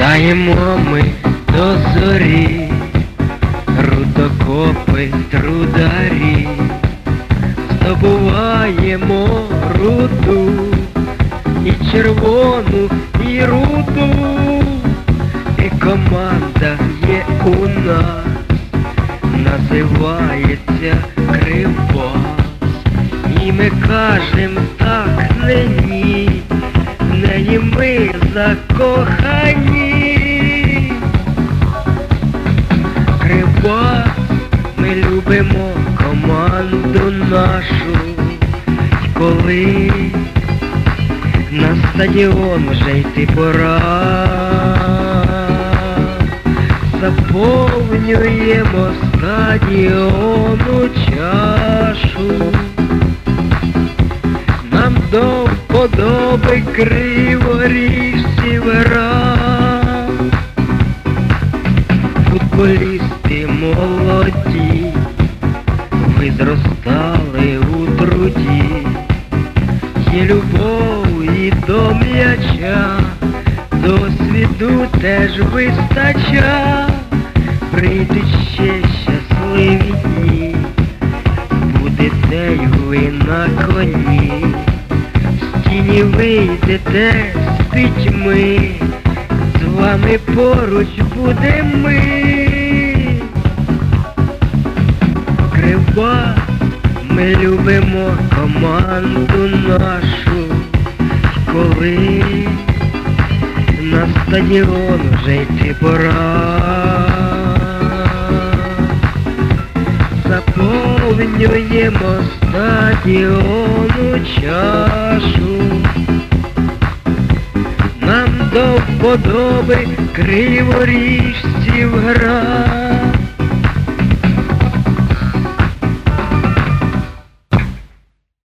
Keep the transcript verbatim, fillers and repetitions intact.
Граємо ми до зорі, рудокопи, трударі, здобуваємо руду, і червону, і руду, і команда є у нас, називається Кривбас. І ми кажем так, не ні, в неї ми закохані. Кривбас, ми любимо команду нашу, і коли на стадіон вже йти пора, заповнюємо стадіону чашу. Нам до вподоби криворіжців гра. Футболісти молоді, ви зростали у труді, є любов і до м'яча, досвіду теж вистача. Прийдуть ще щасливі дні, будете й ви на коні, в стіні вийдете з дітьми, з вами поруч будемо ми. Кривбас, ми любимо команду нашу, коли на стадіон вже йти пора, заповнюємо стадіону чашу. Нам до вподоби криворіжців гра.